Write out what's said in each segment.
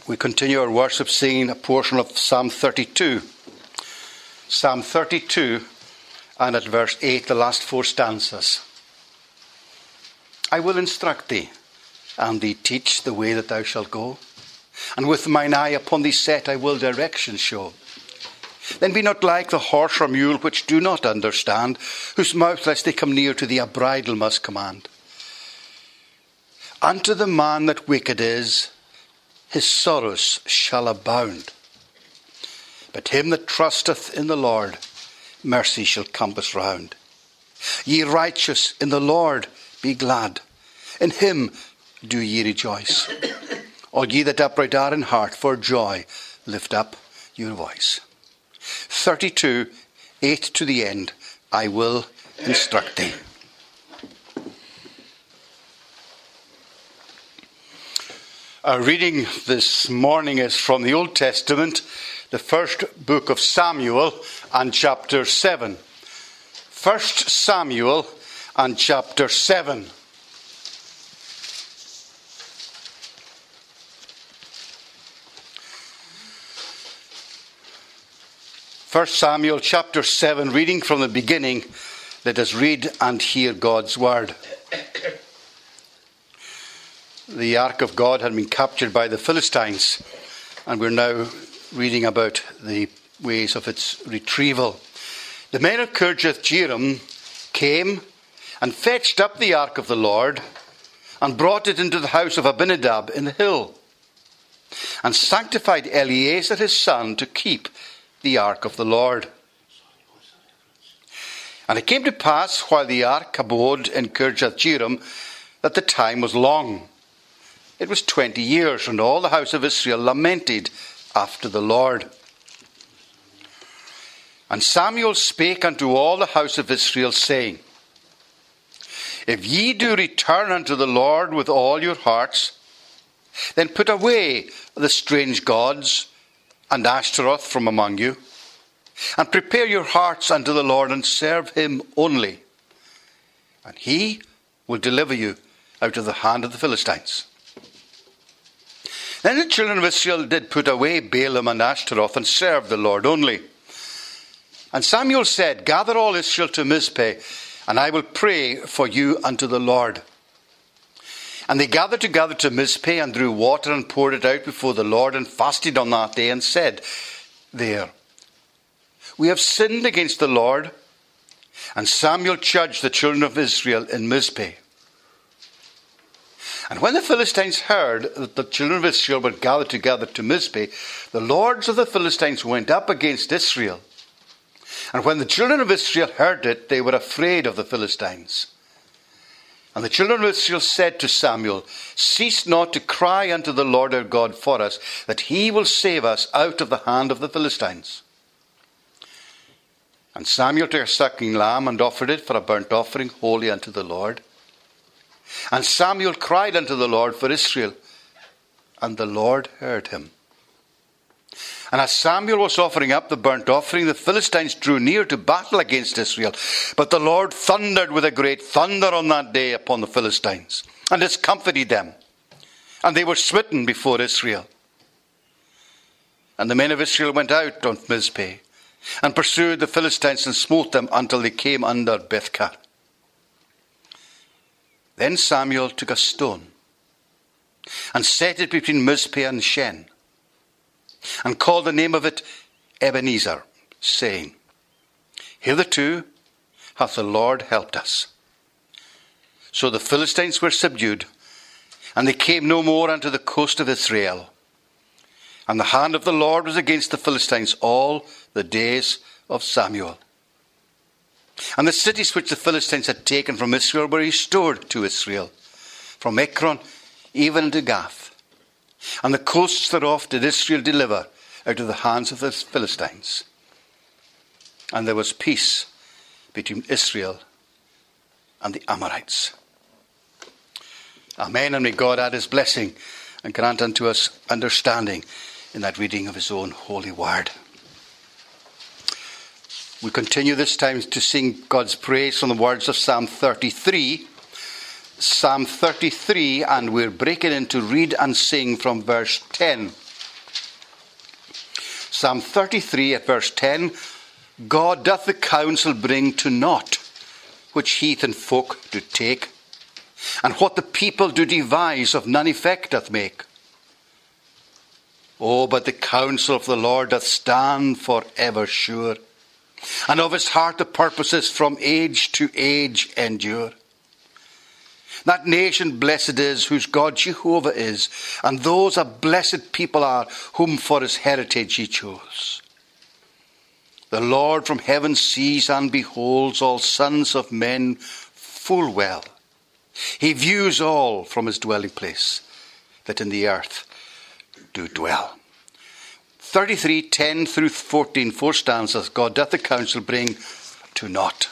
We continue our worship singing a portion of Psalm 32. Psalm 32 and at verse 8, the last four stanzas. I will instruct thee, and thee teach the way that thou shalt go. And with mine eye upon thee set, I will direction show. Then be not like the horse or mule which do not understand, whose mouth, lest they come near to thee, a bridle must command. Unto the man that wicked is, his sorrows shall abound. But him that trusteth in the Lord, mercy shall compass round. Ye righteous in the Lord, be glad. In him do ye rejoice. All ye that upright are in heart, for joy lift up your voice. 32, 8 to the end. I will instruct thee. Our reading this morning is from the Old Testament, the first book of Samuel and chapter 7. 1 Samuel and chapter 7. First Samuel chapter 7, reading from the beginning. Let us read and hear God's word. The Ark of God had been captured by the Philistines, and we're now reading about the ways of its retrieval. The men of Kirjath-jearim came and fetched up the Ark of the Lord and brought it into the house of Abinadab in the hill, and sanctified Eleazar his son to keep the Ark of the Lord. And it came to pass, while the Ark abode in Kirjath-jearim, that the time was long. It was 20 years, and all the house of Israel lamented after the Lord. And Samuel spake unto all the house of Israel, saying, If ye do return unto the Lord with all your hearts, then put away the strange gods and Ashtaroth from among you, and prepare your hearts unto the Lord, and serve him only, and he will deliver you out of the hand of the Philistines. Then the children of Israel did put away Baalim and Ashtaroth, and served the Lord only. And Samuel said, Gather all Israel to Mizpeh, and I will pray for you unto the Lord. And they gathered together to Mizpeh, and drew water, and poured it out before the Lord, and fasted on that day, and said there, We have sinned against the Lord. And Samuel judged the children of Israel in Mizpeh. And when the Philistines heard that the children of Israel were gathered together to Mizpeh, the lords of the Philistines went up against Israel. And when the children of Israel heard it, they were afraid of the Philistines. And the children of Israel said to Samuel, Cease not to cry unto the Lord our God for us, that he will save us out of the hand of the Philistines. And Samuel took a suckling lamb, and offered it for a burnt offering holy unto the Lord. And Samuel cried unto the Lord for Israel, and the Lord heard him. And as Samuel was offering up the burnt offering, the Philistines drew near to battle against Israel. But the Lord thundered with a great thunder on that day upon the Philistines, and discomfited them, and they were smitten before Israel. And the men of Israel went out on Mizpeh, and pursued the Philistines, and smote them until they came under Bethkar. Then Samuel took a stone, and set it between Mizpeh and Shen, and called the name of it Ebenezer, saying, Hitherto hath the Lord helped us. So the Philistines were subdued, and they came no more unto the coast of Israel. And the hand of the Lord was against the Philistines all the days of Samuel. And the cities which the Philistines had taken from Israel were restored to Israel, from Ekron even unto Gath. And the coasts thereof did Israel deliver out of the hands of the Philistines. And there was peace between Israel and the Amorites. Amen. And may God add his blessing and grant unto us understanding in that reading of his own holy word. We continue this time to sing God's praise from the words of Psalm 33. Psalm 33, and we're breaking into read and sing from verse 10. Psalm 33 at verse 10, God doth the counsel bring to naught, which heathen folk do take, and what the people do devise of none effect doth make. Oh, but the counsel of the Lord doth stand for ever sure, and of his heart the purposes from age to age endure. That nation blessed is, whose God Jehovah is, and those a blessed people are, whom for his heritage he chose. The Lord from heaven sees and beholds all sons of men full well. He views all from his dwelling place, that in the earth do dwell. 33, 10 through 14, 4 stanzas. God doth the counsel bring to naught.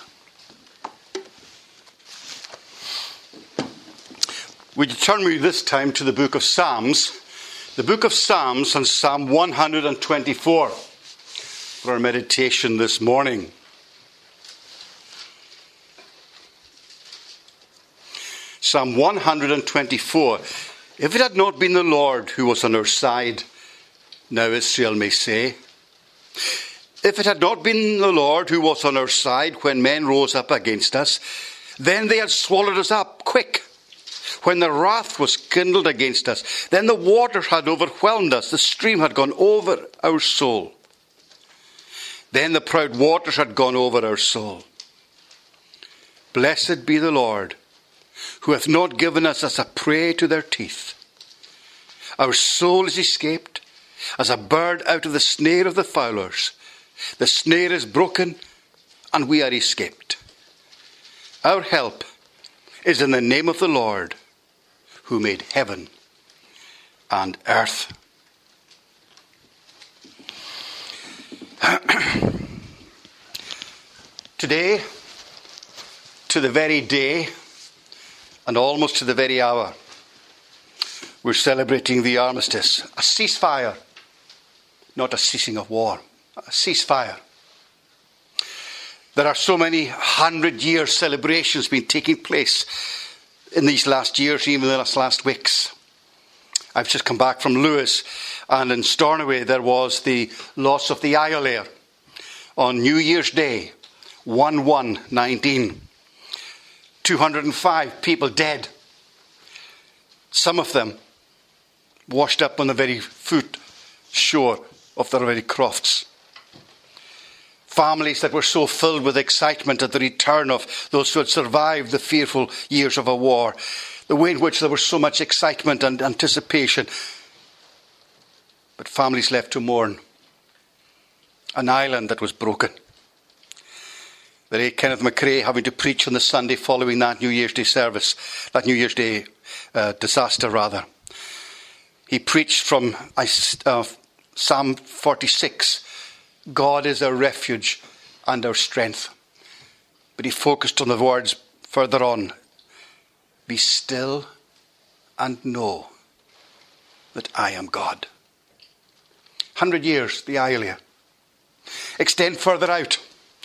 We turn this time to the book of Psalms. The book of Psalms and Psalm 124 for our meditation this morning. Psalm 124. If it had not been the Lord who was on our side, now Israel may say, if it had not been the Lord who was on our side when men rose up against us, then they had swallowed us up quick. When the wrath was kindled against us, then the waters had overwhelmed us, the stream had gone over our soul. Then the proud waters had gone over our soul. Blessed be the Lord, who hath not given us as a prey to their teeth. Our soul is escaped, as a bird out of the snare of the fowlers. The snare is broken, and we are escaped. Our help is in the name of the Lord, who made heaven and earth. Today, to the very day, and almost to the very hour, we're celebrating the armistice, a ceasefire, not a ceasing of war, a ceasefire. There are so many 100-year celebrations been taking place in these last years, even in the last weeks. I've just come back from Lewis, and in Stornoway there was the loss of the Iolair on New Year's Day, 1/1/19. 205 people dead. Some of them washed up on the very foot shore of their very crofts. Families that were so filled with excitement at the return of those who had survived the fearful years of a war. The way in which there was so much excitement and anticipation. But families left to mourn. An island that was broken. The late Kenneth McCrae having to preach on the Sunday following that New Year's Day service. That New Year's Day disaster rather. He preached from Psalm 46. God is our refuge and our strength. But he focused on the words further on. Be still and know that I am God. 100 years, the Iolair. Extend further out.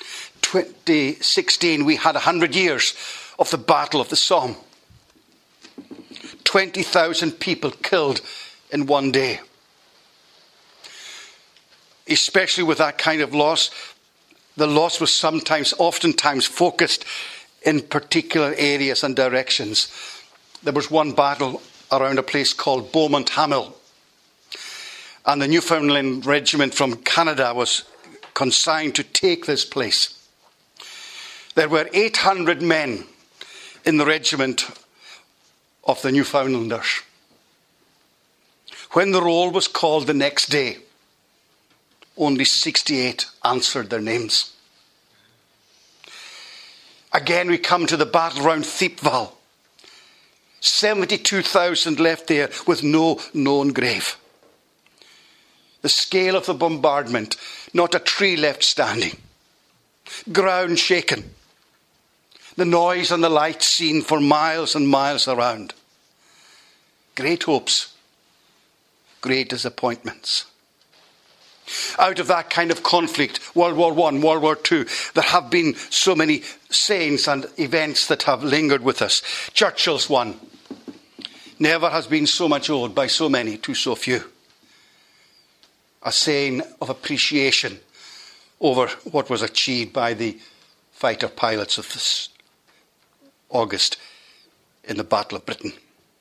2016, we had 100 years of the Battle of the Somme. 20,000 people killed in one day. Especially with that kind of loss, the loss was oftentimes focused in particular areas and directions. There was one battle around a place called Beaumont Hamel, and the Newfoundland Regiment from Canada was consigned to take this place. There were 800 men in the regiment of the Newfoundlanders. When the roll was called the next day, only 68 answered their names. Again, we come to the battle round Thiepval. 72,000 left there with no known grave. The scale of the bombardment, not a tree left standing. Ground shaken. The noise and the light seen for miles and miles around. Great hopes, great disappointments. Out of that kind of conflict, World War I, World War II, there have been so many sayings and events that have lingered with us. Churchill's one. Never has been so much owed by so many to so few. a saying of appreciation over what was achieved by the fighter pilots of this August in the Battle of Britain.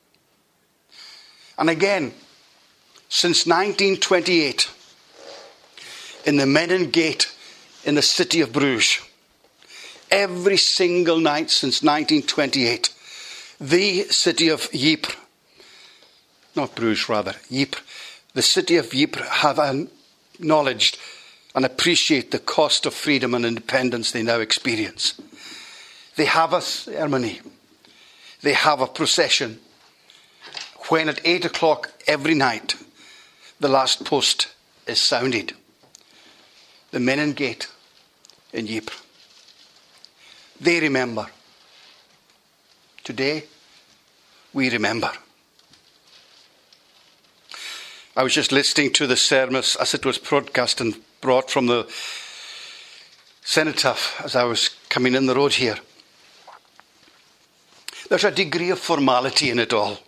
And again, since 1928, in the Menin Gate in the city of Bruges, every single night since 1928, the city of Ypres, not Bruges rather, Ypres, the city of Ypres have acknowledged and appreciate the cost of freedom and independence they now experience. They have a ceremony. They have a procession when at 8 o'clock every night the last post is sounded. The Menin Gate in Ypres. They remember. Today, we remember. I was just listening to the service as it was broadcast and brought from the cenotaph as I was coming in the road here. There's a degree of formality in it all.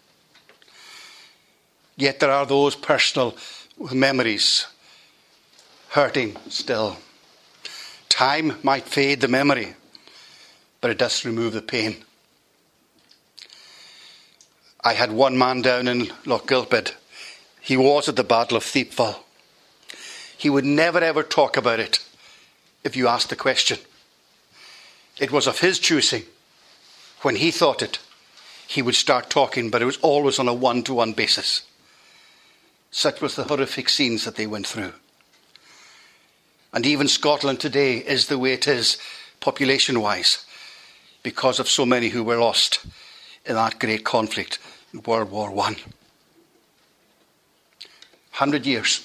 Yet there are those personal memories hurting still. Time might fade the memory, but it does remove the pain. I had one man down in Lochgilphead. He was at the Battle of Thiepval. He would never ever talk about it if you asked the question. It was of his choosing. When he thought it, he would start talking, but it was always on a one-to-one basis. Such was the horrific scenes that they went through. And even Scotland today is the way it is, population-wise, because of so many who were lost in that great conflict in World War I. 100 years.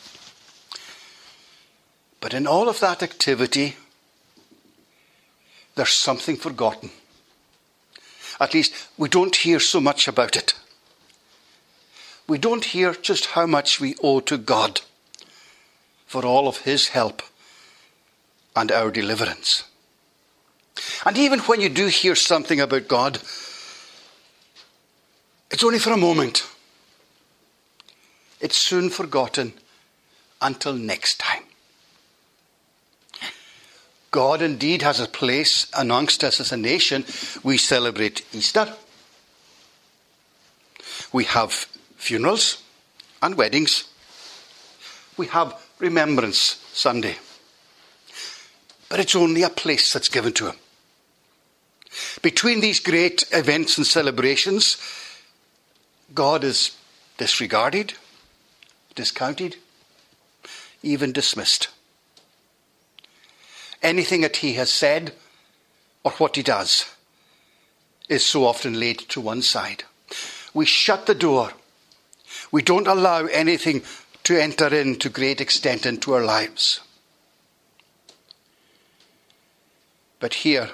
But in all of that activity, there's something forgotten. At least, we don't hear so much about it. We don't hear just how much we owe to God for all of his help and our deliverance. And even when you do hear something about God, it's only for a moment. It's soon forgotten until next time. God indeed has a place amongst us as a nation. We celebrate Easter. We have funerals and weddings. We have Remembrance Sunday. But it's only a place that's given to him. Between these great events and celebrations, God is disregarded, discounted, even dismissed. Anything that he has said or what he does is so often laid to one side. We shut the door. We don't allow anything to enter in to great extent into our lives. But here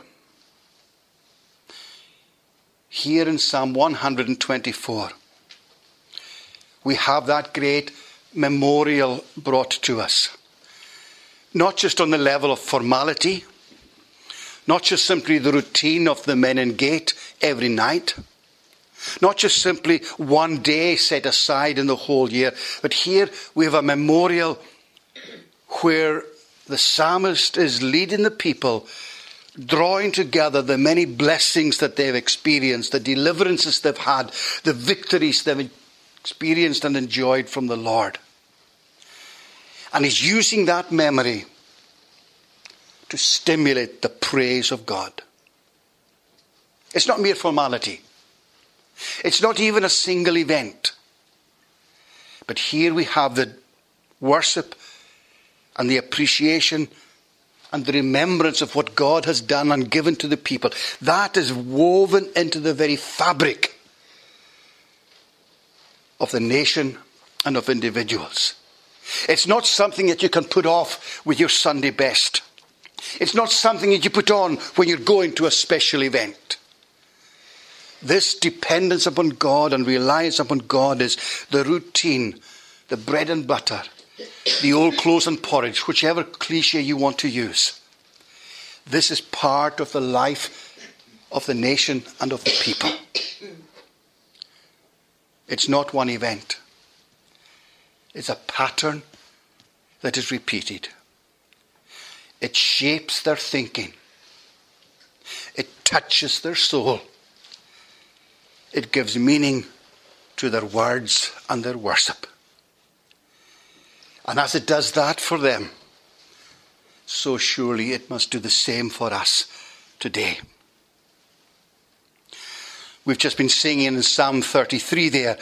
in Psalm 124, we have that great memorial brought to us. Not just on the level of formality, not just simply the routine of the Menin Gate every night, not just simply one day set aside in the whole year, but here we have a memorial where the psalmist is leading the people, drawing together the many blessings that they've experienced, the deliverances they've had, the victories they've experienced and enjoyed from the Lord. And he's using that memory to stimulate the praise of God. It's not mere formality. It's not even a single event. But here we have the worship and the appreciation and the remembrance of what God has done and given to the people. That is woven into the very fabric of the nation and of individuals. It's not something that you can put off with your Sunday best. It's not something that you put on when you're going to a special event. This dependence upon God and reliance upon God is the routine, the bread and butter, the old clothes and porridge, whichever cliche you want to use. This is part of the life of the nation and of the people. It's not one event. is a pattern that is repeated. It shapes their thinking. It touches their soul. It gives meaning to their words and their worship. And as it does that for them, so surely it must do the same for us today. We've just been singing in Psalm 33 there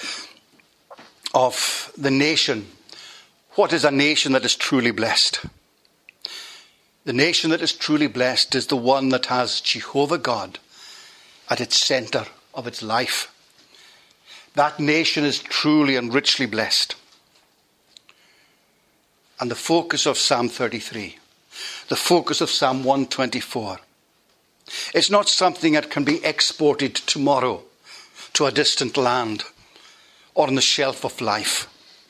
of the nation. What is a nation that is truly blessed? The nation that is truly blessed is the one that has Jehovah God at its center of its life. That nation is truly and richly blessed. And the focus of Psalm 33, the focus of Psalm 124, it's not something that can be exported tomorrow to a distant land or on the shelf of life.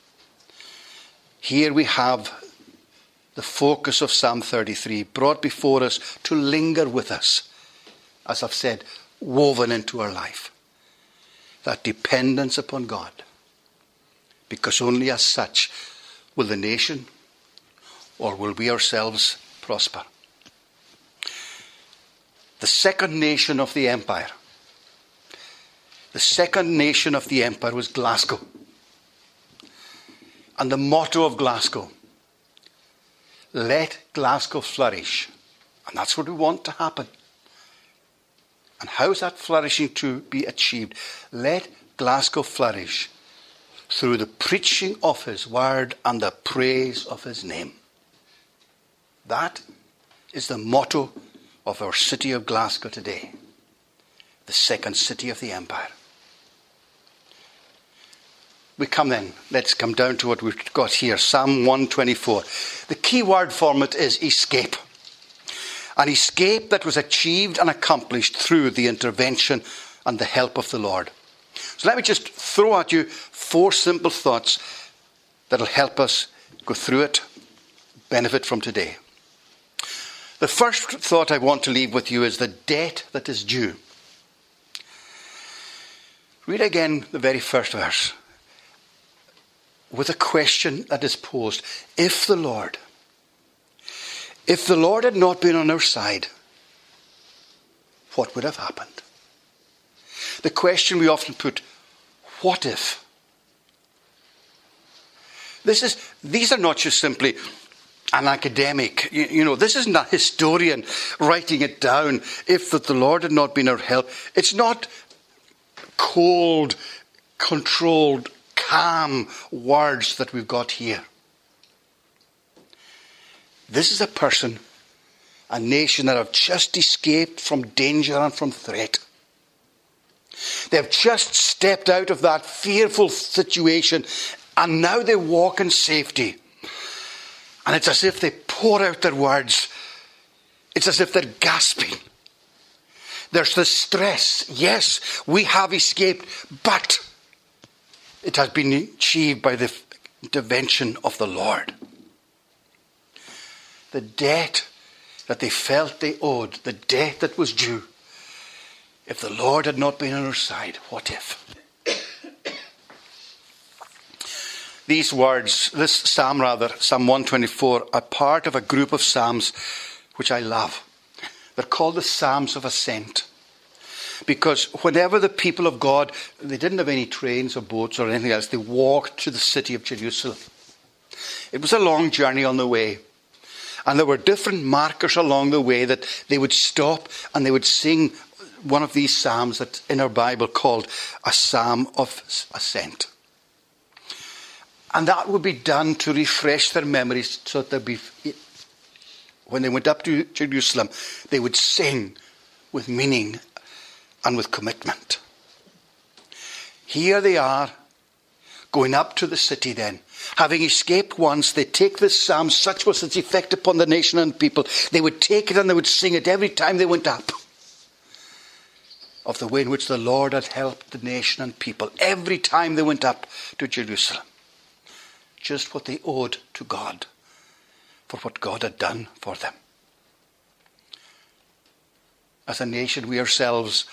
Here we have the focus of Psalm 33 brought before us to linger with us, as I've said, woven into our life. That dependence upon God. Because only as such will the nation or will we ourselves prosper. The second nation of the empire. The second nation of the empire was Glasgow. And the motto of Glasgow, let Glasgow flourish. And that's what we want to happen. And how is that flourishing to be achieved? Let Glasgow flourish through the preaching of his word and the praise of his name. That is the motto of our city of Glasgow today. The second city of the empire. We come then, let's come down to what we've got here. Psalm 124. The key word for it is escape. An escape that was achieved and accomplished through the intervention and the help of the Lord. So let me just throw at you 4 simple thoughts that will help us go through it, benefit from today. The first thought I want to leave with you is the debt that is due. Read again the very first verse with a question that is posed. If the Lord had not been on our side, what would have happened? The question we often put, what if? These are not just simply an academic. This isn't a historian writing it down. If that the Lord had not been our help. It's not cold, controlled, calm words that we've got here. This is a person, a nation that have just escaped from danger and from threat. They have just stepped out of that fearful situation and now they walk in safety. And it's as if they pour out their words. It's as if they're gasping. There's the stress. Yes, we have escaped, but it has been achieved by the intervention of the Lord. The debt that they felt they owed, the debt that was due. If the Lord had not been on our side, what if? These words, this Psalm 124, are part of a group of Psalms which I love. They're called the Psalms of Ascent. Because whenever the people of God, they didn't have any trains or boats or anything else, they walked to the city of Jerusalem. It was a long journey on the way. And there were different markers along the way that they would stop and they would sing one of these psalms that's in our Bible called a Psalm of Ascent. And that would be done to refresh their memories so that when they went up to Jerusalem, they would sing with meaning and with commitment. Here they are, going up to the city then. Having escaped once, they take this psalm, such was its effect upon the nation and people. They would take it and they would sing it every time they went up. Of the way in which the Lord had helped the nation and people. Every time they went up to Jerusalem. Just what they owed to God. For what God had done for them. As a nation, we ourselves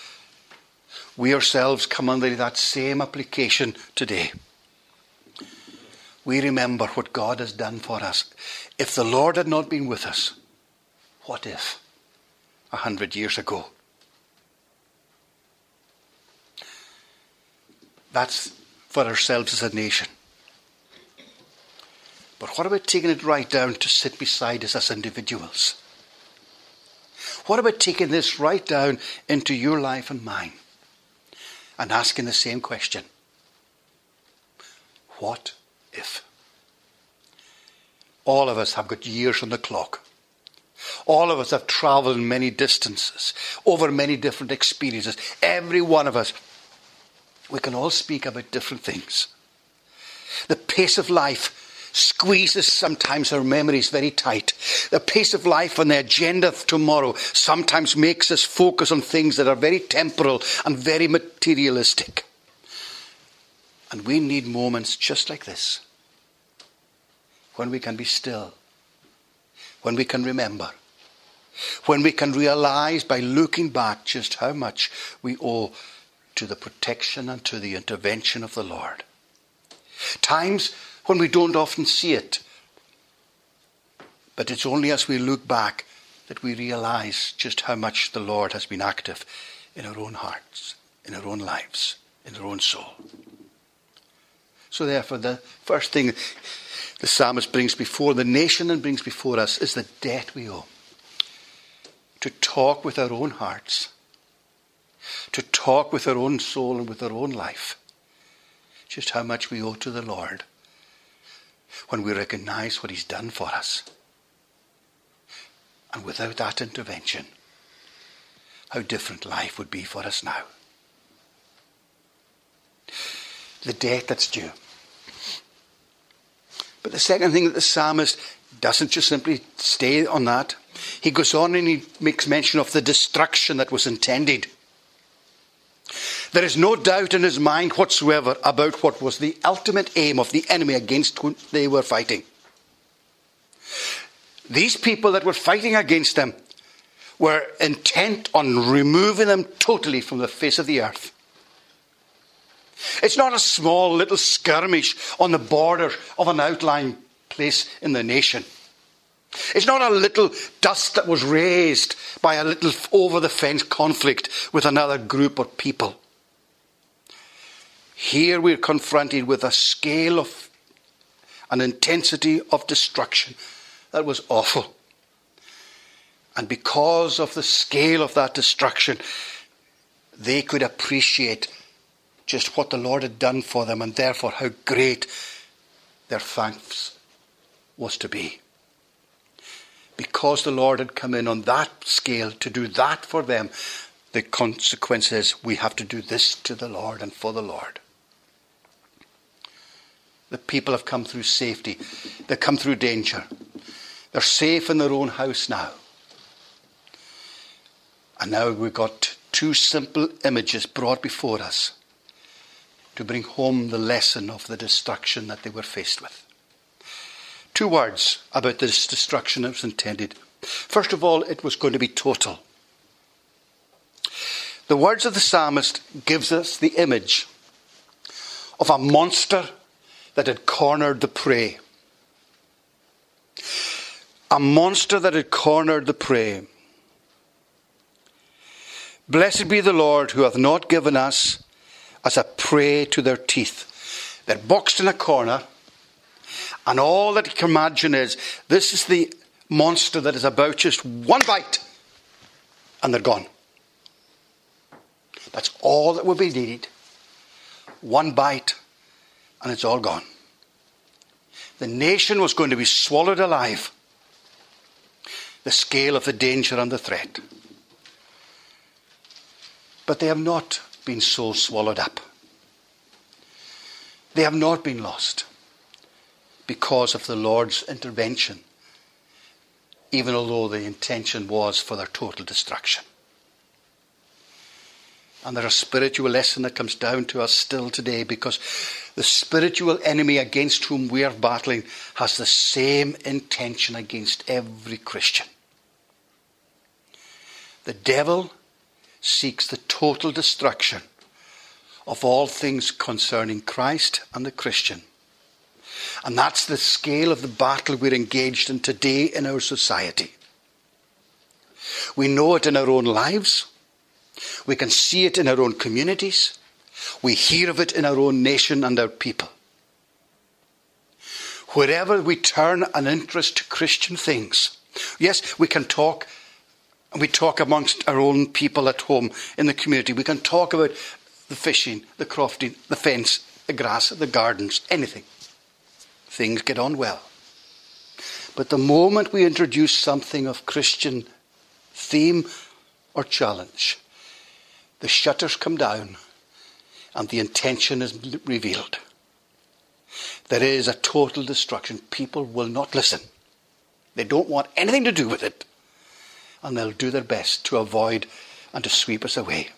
come under that same application today. we remember what God has done for us. If the Lord had not been with us, what if 100 years ago? That's for ourselves as a nation. But what about taking it right down to sit beside us as individuals? What about taking this right down into your life and mine and asking the same question? What if? All of us have got years on the clock. All of us have travelled many distances, over many different experiences. Every one of us, we can all speak about different things. The pace of life squeezes sometimes our memories very tight. The pace of life and the agenda of tomorrow sometimes makes us focus on things that are very temporal and very materialistic. And we need moments just like this, when we can be still, when we can remember, when we can realize by looking back just how much we owe to the protection and to the intervention of the Lord. Times when we don't often see it, but it's only as we look back that we realize just how much the Lord has been active in our own hearts, in our own lives, in our own soul. So therefore, the first thing the psalmist brings before the nation and brings before us is the debt we owe. To talk with our own hearts, to talk with our own soul and with our own life, just how much we owe to the Lord when we recognize what he's done for us. And without that intervention, how different life would be for us now. The debt that's due. But the second thing that the psalmist doesn't just simply stay on that. He goes on and he makes mention of the destruction that was intended. There is no doubt in his mind whatsoever about what was the ultimate aim of the enemy against whom they were fighting. These people that were fighting against them were intent on removing them totally from the face of the earth. It's not a small little skirmish on the border of an outlying place in the nation. It's not a little dust that was raised by a little over-the-fence conflict with another group of people. Here we're confronted with a scale of an intensity of destruction that was awful. And because of the scale of that destruction, they could appreciate just what the Lord had done for them, and therefore how great their thanks was to be. Because the Lord had come in on that scale to do that for them, the consequence is we have to do this to the Lord and for the Lord. The people have come through safety. They've come through danger. They're safe in their own house now. And now we've got two simple images brought before us to bring home the lesson of the destruction that they were faced with. Two words about this destruction that was intended. First of all, it was going to be total. The words of the psalmist gives us the image of a monster that had cornered the prey. A monster that had cornered the prey. Blessed be the Lord who hath not given us as a prey to their teeth. They're boxed in a corner, and all that you can imagine is this is the monster that is about just one bite, and they're gone. That's all that will be needed. One bite, and it's all gone. The nation was going to be swallowed alive. The scale of the danger and the threat. But they have not been so swallowed up. They have not been lost because of the Lord's intervention, even although the intention was for their total destruction. And there's a spiritual lesson that comes down to us still today, because the spiritual enemy against whom we are battling has the same intention against every Christian. The devil seeks the total destruction of all things concerning Christ and the Christian. And that's the scale of the battle we're engaged in today in our society. We know it in our own lives. We can see it in our own communities. We hear of it in our own nation and our people. Wherever we turn an interest to Christian things, yes, we can talk, and we talk amongst our own people at home in the community. We can talk about the fishing, the crofting, the fence, the grass, the gardens, anything. Things get on well. But the moment we introduce something of Christian theme or challenge, the shutters come down and the intention is revealed. There is a total destruction. People will not listen. They don't want anything to do with it. And they'll do their best to avoid and to sweep us away.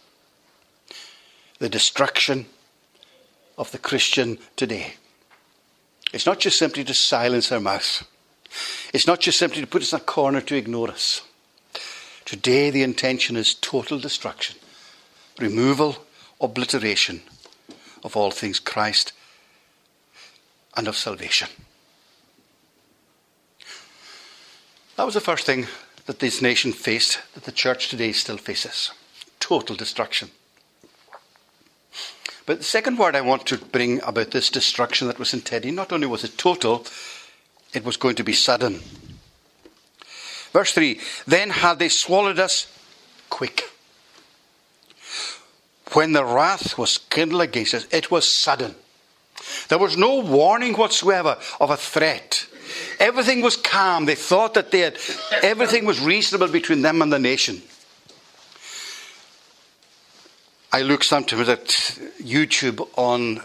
The destruction of the Christian today. It's not just simply to silence our mouth. It's not just simply to put us in a corner to ignore us. Today the intention is total destruction. Removal, obliteration of all things Christ and of salvation. That was the first thing that this nation faced, that the church today still faces. Total destruction. But the second word I want to bring about this destruction that was intended, not only was it total, it was going to be sudden. Verse 3, then had they swallowed us quick. When the wrath was kindled against us, it was sudden. There was no warning whatsoever of a threat. Everything was calm. They thought that everything was reasonable between them and the nation. I look sometimes at YouTube on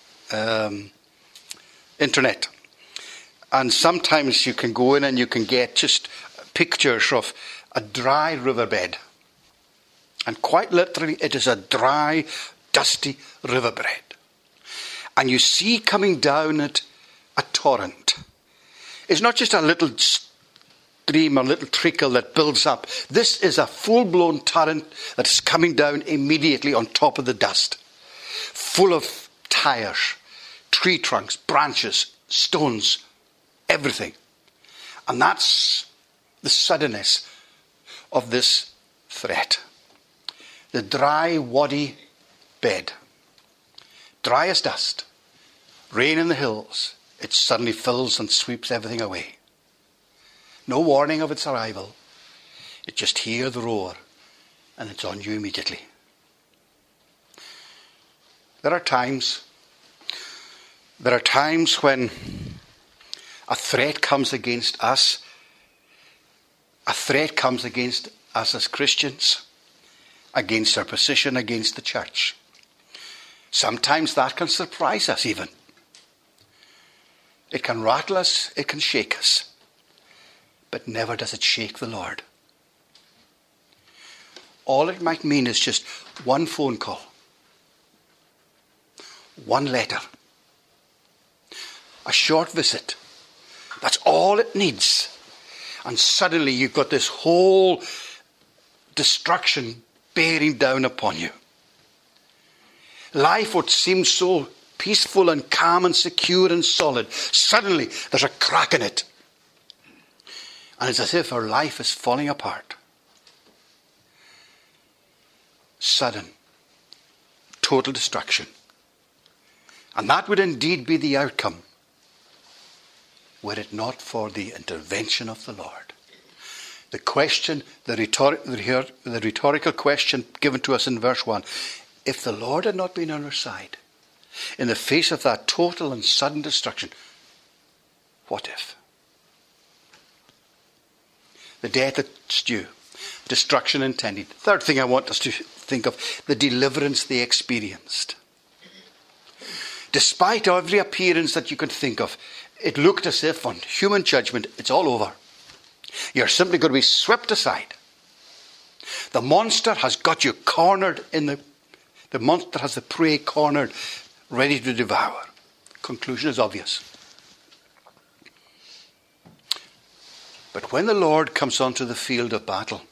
internet. And sometimes you can go in and you can get just pictures of a dry riverbed. And quite literally, it is a dry, dusty riverbed. And you see coming down it a torrent. It's not just a little stream or little trickle that builds up. This is a full-blown torrent that is coming down immediately on top of the dust. Full of tires, tree trunks, branches, stones, everything. And that's the suddenness of this threat. The dry, waddy bed. Dry as dust. Rain in the hills. It suddenly fills and sweeps everything away. No warning of its arrival. You just hear the roar and it's on you immediately. There are times when a threat comes against us. A threat comes against us as Christians, against our position, against the church. Sometimes that can surprise us even. It can rattle us, it can shake us. But never does it shake the Lord. All it might mean is just one phone call, one letter, a short visit. That's all it needs. And suddenly you've got this whole destruction bearing down upon you. Life would seem so peaceful and calm and secure and solid. Suddenly there's a crack in it. And it's as if our life is falling apart. Sudden, total destruction. And that would indeed be the outcome were it not for the intervention of the Lord. The question, the rhetorical question given to us in verse 1, if the Lord had not been on our side, in the face of that total and sudden destruction, what if? The death that's due, destruction intended. Third thing I want us to think of, the deliverance they experienced. Despite every appearance that you can think of, it looked as if on human judgment, it's all over. You're simply going to be swept aside. The monster has got you cornered the monster has the prey cornered, ready to devour. Conclusion is obvious. But when the Lord comes onto the field of battle,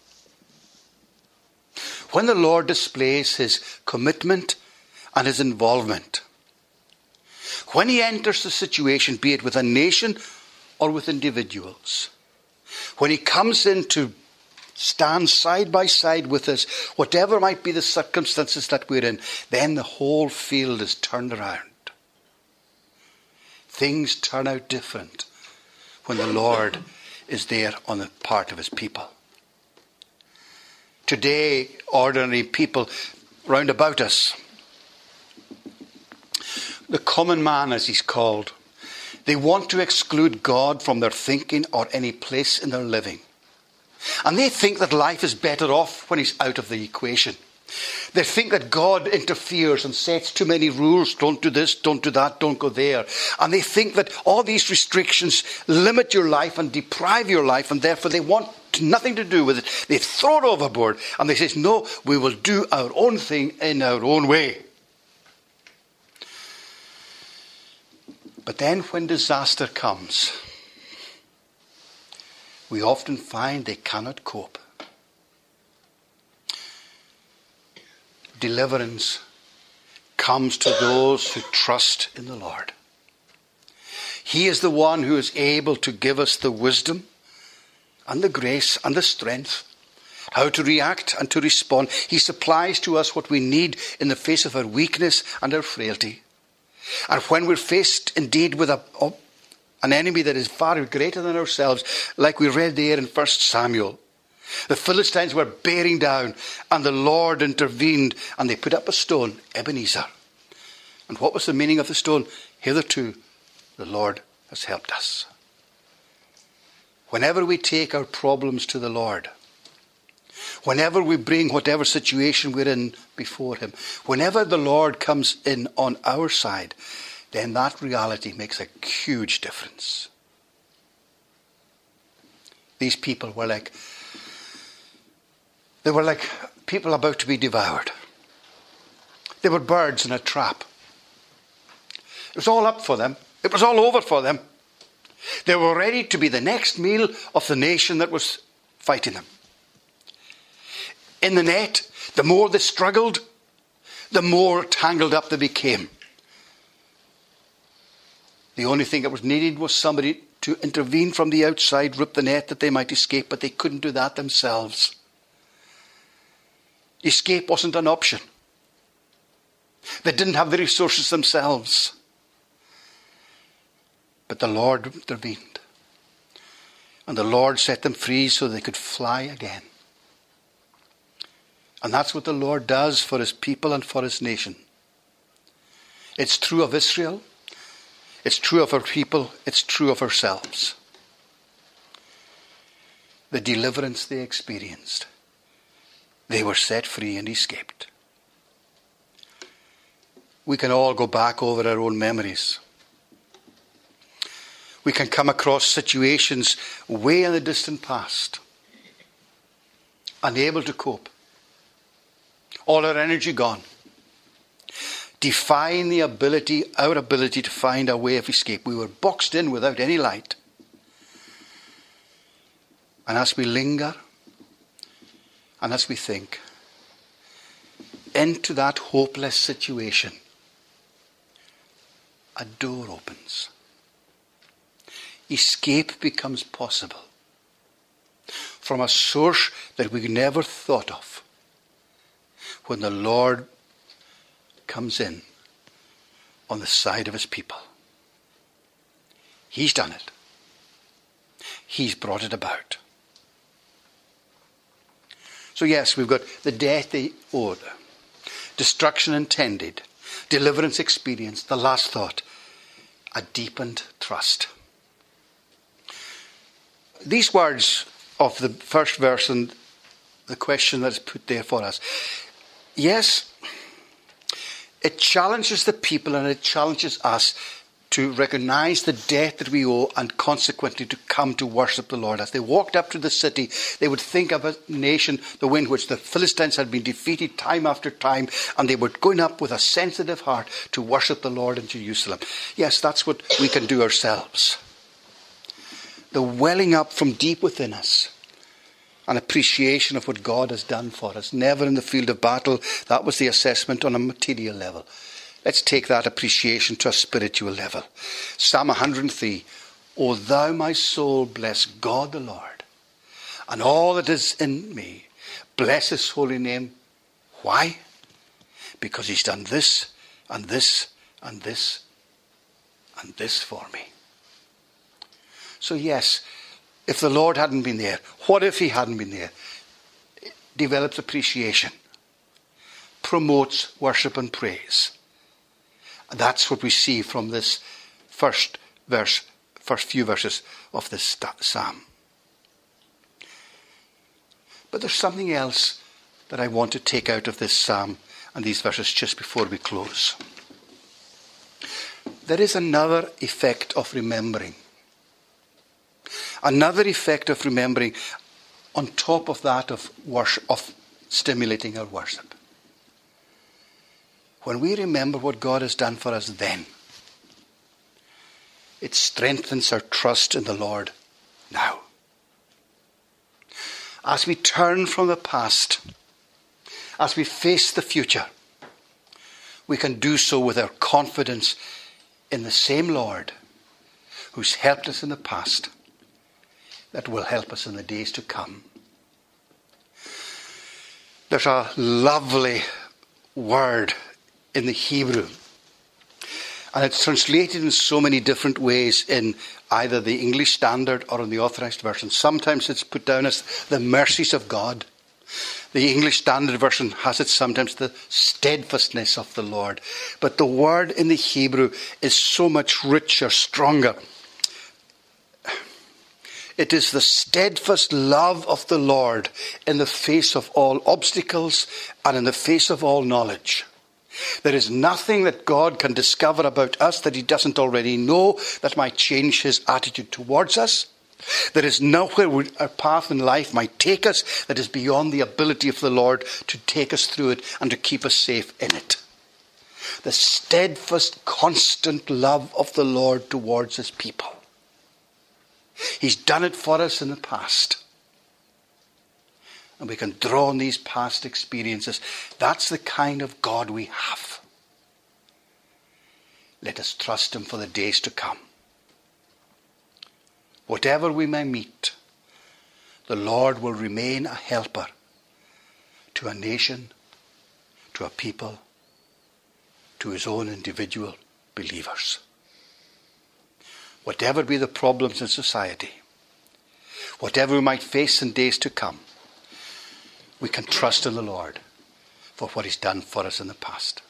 when the Lord displays his commitment and his involvement, When he enters the situation, be it with a nation or with individuals, when he comes in to stand side by side with us, whatever might be the circumstances that we're in, then the whole field is turned around. Things turn out different when the Lord is there on the part of his people. Today, ordinary people round about us, the common man as he's called, they want to exclude God from their thinking or any place in their living. And they think that life is better off when he's out of the equation. They think that God interferes and sets too many rules. Don't do this, don't do that, don't go there. And they think that all these restrictions limit your life and deprive your life, and therefore they want nothing to do with it. They throw it overboard and they say, no, we will do our own thing in our own way. But then when disaster comes, we often find they cannot cope. Deliverance comes to those who trust in the Lord. He is the one who is able to give us the wisdom and the grace and the strength, how to react and to respond. He supplies to us what we need in the face of our weakness and our frailty. And when we're faced indeed with an enemy that is far greater than ourselves, like we read there in 1 Samuel, the Philistines were bearing down and the Lord intervened and they put up a stone, Ebenezer. And what was the meaning of the stone? Hitherto the Lord has helped us. Whenever we take our problems to the Lord, whenever we bring whatever situation we're in before him, whenever the Lord comes in on our side, then that reality makes a huge difference. These people were like people about to be devoured. They were birds in a trap. It was all up for them. It was all over for them. They were ready to be the next meal of the nation that was fighting them. In the net, the more they struggled, the more tangled up they became. The only thing that was needed was somebody to intervene from the outside, rip the net that they might escape, but they couldn't do that themselves. Escape wasn't an option. They didn't have the resources themselves. But the Lord intervened. And the Lord set them free so they could fly again. And that's what the Lord does for his people and for his nation. It's true of Israel. It's true of our people. It's true of ourselves. The deliverance they experienced, they were set free and escaped. We can all go back over our own memories. We can come across situations way in the distant past, unable to cope. All our energy gone. Defying our ability to find a way of escape. We were boxed in without any light. And as we linger, and as we think, into that hopeless situation, a door opens. Escape becomes possible from a source that we never thought of. When the Lord comes in on the side of his people. He's done it. He's brought it about. So yes, we've got the death they owed, destruction intended, deliverance experienced, the last thought, a deepened trust. These words of the first verse and the question that is put there for us, yes, it challenges the people and it challenges us to recognize the debt that we owe and consequently to come to worship the Lord. As they walked up to the city, they would think of a nation, the in which the Philistines had been defeated time after time, and they were going up with a sensitive heart to worship the Lord in Jerusalem. Yes, that's what we can do ourselves. The welling up from deep within us, an appreciation of what God has done for us. Never in the field of battle, that was the assessment on a material level. Let's take that appreciation to a spiritual level. Psalm 103. O thou my soul, bless God the Lord, and all that is in me. Bless his holy name. Why? Because he's done this and this and this and this for me. So yes, if the Lord hadn't been there, what if he hadn't been there? It develops appreciation, promotes worship and praise. And that's what we see from this first few verses of this psalm. But there's something else that I want to take out of this psalm and these verses just before we close. There is another effect of remembering. Another effect of remembering on top of that of worship, of stimulating our worship. When we remember what God has done for us then, it strengthens our trust in the Lord now. As we turn from the past, as we face the future, we can do so with our confidence in the same Lord who's helped us in the past, that will help us in the days to come. There's a lovely word in the Hebrew, and it's translated in so many different ways in either the English Standard or in the Authorized Version. Sometimes it's put down as the mercies of God. The English Standard Version has it sometimes the steadfastness of the Lord. But the word in the Hebrew is so much richer, stronger. It is the steadfast love of the Lord in the face of all obstacles and in the face of all knowledge. There is nothing that God can discover about us that he doesn't already know that might change his attitude towards us. There is nowhere our path in life might take us that is beyond the ability of the Lord to take us through it and to keep us safe in it. The steadfast, constant love of the Lord towards his people. He's done it for us in the past. And we can draw on these past experiences. That's the kind of God we have. Let us trust him for the days to come. Whatever we may meet, the Lord will remain a helper to a nation, to a people, to his own individual believers. Whatever be the problems in society, whatever we might face in days to come, we can trust in the Lord for what he's done for us in the past.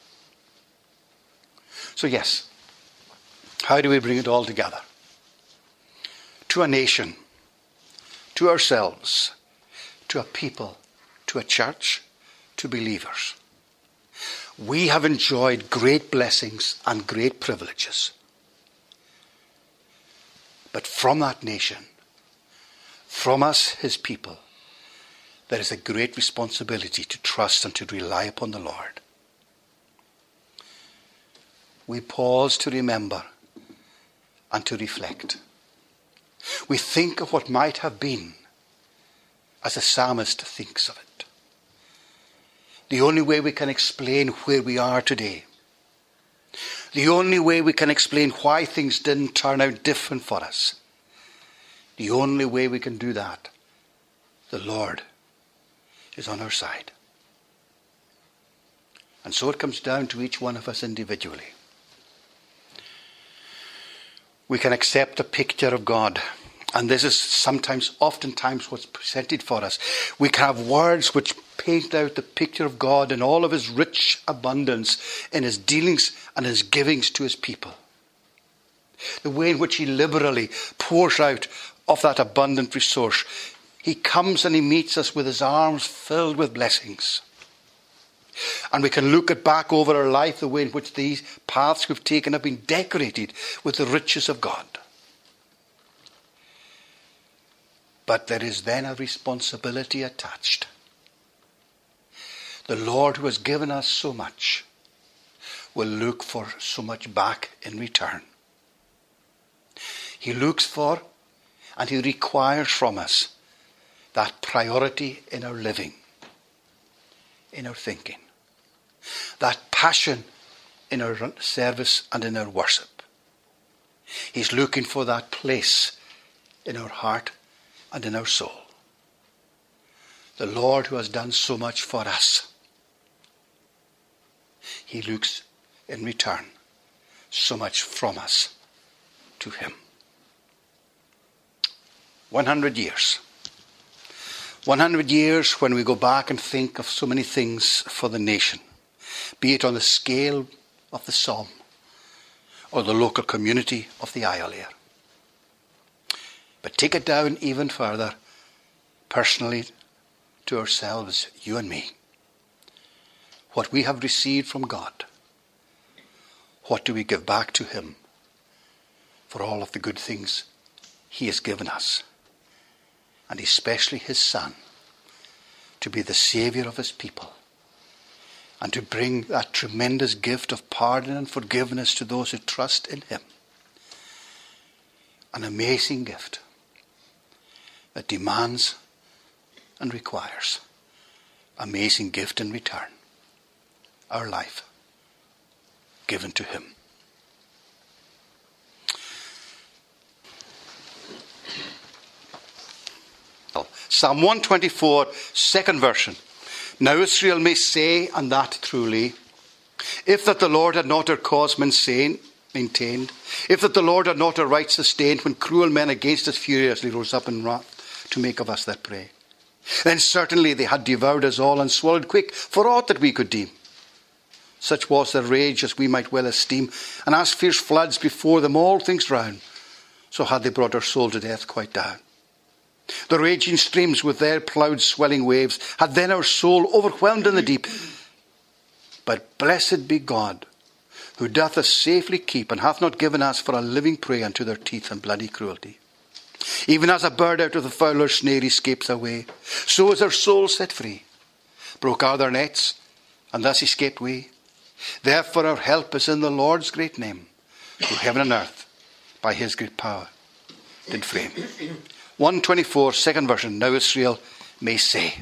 So yes, how do we bring it all together? To a nation, to ourselves, to a people, to a church, to believers. We have enjoyed great blessings and great privileges. But from that nation, from us, his people, there is a great responsibility to trust and to rely upon the Lord. We pause to remember and to reflect. We think of what might have been as the psalmist thinks of it. The only way we can explain where we are today, the only way we can explain why things didn't turn out different for us, the only way we can do that, the Lord is on our side. And so it comes down to each one of us individually. We can accept a picture of God. And this is oftentimes what's presented for us. We can have words which paint out the picture of God in all of his rich abundance in his dealings and his givings to his people. The way in which he liberally pours out of that abundant resource. He comes and he meets us with his arms filled with blessings. And we can look back over our life, the way in which these paths we've taken have been decorated with the riches of God. But there is then a responsibility attached. The Lord who has given us so much will look for so much back in return. He looks for and he requires from us that priority in our living, in our thinking. That passion in our service and in our worship. He's looking for that place in our heart and in our soul. The Lord who has done so much for us, he looks in return so much from us to him. 100 years. 100 years when we go back and think of so many things for the nation, be it on the scale of the Somme or the local community of the Isle here. But take it down even further, personally, to ourselves, you and me. What we have received from God, what do we give back to him for all of the good things he has given us? And especially his Son, to be the Saviour of his people, and to bring that tremendous gift of pardon and forgiveness to those who trust in him. An amazing gift that demands and requires amazing gift in return. Our life given to him. Psalm 124, second version. Now Israel may say, and that truly, if that the Lord had not our cause maintained, if that the Lord had not our right sustained, when cruel men against us furiously rose up in wrath to make of us their prey, then certainly they had devoured us all and swallowed quick for aught that we could deem. Such was their rage as we might well esteem, and as fierce floods before them all things round, so had they brought our soul to death quite down. The raging streams with their ploughed swelling waves had then our soul overwhelmed in the deep. But blessed be God, who doth us safely keep, and hath not given us for a living prey unto their teeth and bloody cruelty. Even as a bird out of the fowler's snare escapes away, so is our soul set free. Broke are their nets, and thus escaped we. Therefore our help is in the Lord's great name, who heaven and earth by his great power did frame. 124, second version. Now Israel may say.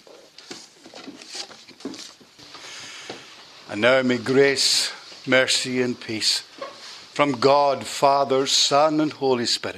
And now may grace, mercy and peace from God, Father, Son and Holy Spirit